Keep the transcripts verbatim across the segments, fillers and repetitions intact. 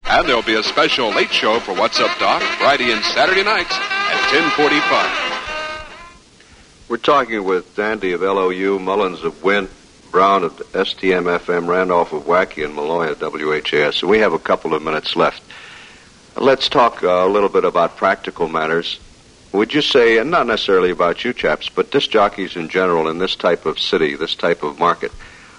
And there'll be a special late show for What's Up, Doc, Friday and Saturday nights at ten forty-five. We're talking with Dandy of L O U, Mullins of Wint, Brown of S T M F M, Randolph of Waukee, and Malloy of W H A S. And we have a couple of minutes left. Let's talk uh, a little bit about practical matters. Would you say, and not necessarily about you chaps, but disc jockeys in general in this type of city, this type of market,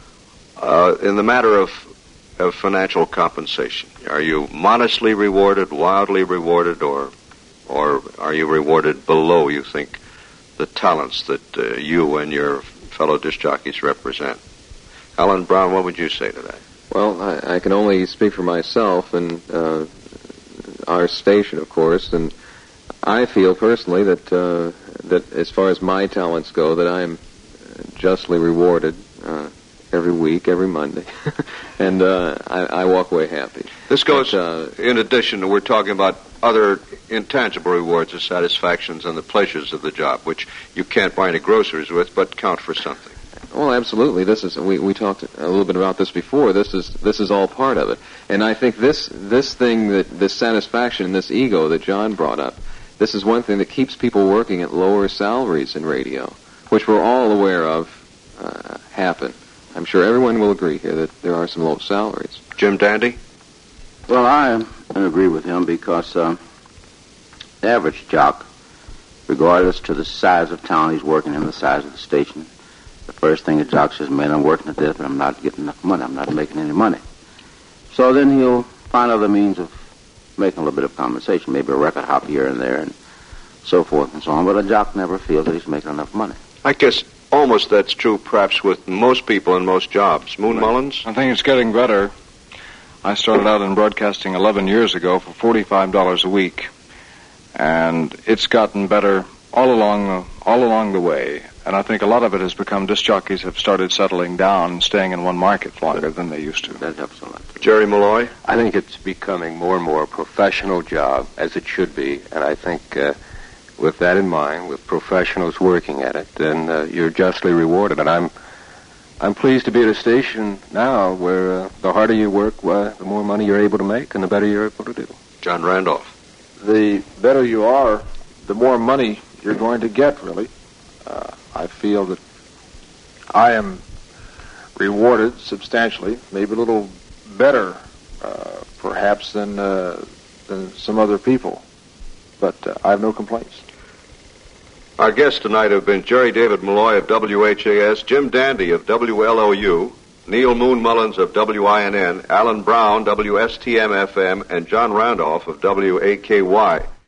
uh, in the matter of, of financial compensation, are you modestly rewarded, wildly rewarded, or or are you rewarded below, you think, the talents that uh, you and your fellow disc jockeys represent? Alan Brown, what would you say to that? Well, I, I can only speak for myself and uh, our station, of course, and I feel personally that uh, that as far as my talents go, that I'm justly rewarded uh, every week, every Monday, and uh, I, I walk away happy. This goes, but, uh, in addition, we're talking about other intangible rewards, the satisfactions and the pleasures of the job, which you can't buy any groceries with, but count for something. Well, absolutely. This is we we talked a little bit about this before. This is this is all part of it, and I think this this thing that this satisfaction, this ego that John brought up, this is one thing that keeps people working at lower salaries in radio, which we're all aware of uh, happen. I'm sure everyone will agree here that there are some low salaries. Jim Dandy? Well, I agree with him because uh, the average jock, regardless to the size of town he's working in, the size of the station, the first thing a jock says, man, I'm working to death, but I'm not getting enough money. I'm not making any money. So then he'll find other means of making a little bit of compensation, maybe a record hop here and there and so forth and so on. But a jock never feels that he's making enough money. I guess almost that's true perhaps with most people in most jobs. Moon Right. Mullins? I think it's getting better. I started out in broadcasting eleven years ago for forty-five dollars a week, and it's gotten better all along all along the way. And I think a lot of it has become disc jockeys have started settling down and staying in one market longer than they used to. That helps a lot. Jerry Malloy? I think it's becoming more and more a professional job, as it should be, and I think uh, with that in mind, with professionals working at it, then uh, you're justly rewarded. And I'm I'm pleased to be at a station now where uh, the harder you work, uh, the more money you're able to make, and the better you're able to do. John Randolph? The better you are, the more money you're going to get, really. Uh, I feel that I am rewarded substantially, maybe a little better, uh, perhaps, than, uh, than some other people. But uh, I have no complaints. Our guests tonight have been Jerry David Malloy of W H A S, Jim Dandy of W L O U, Neil Moon Mullins of W I N N, Alan Brown, W S T M F M, and John Randolph of W A K Y.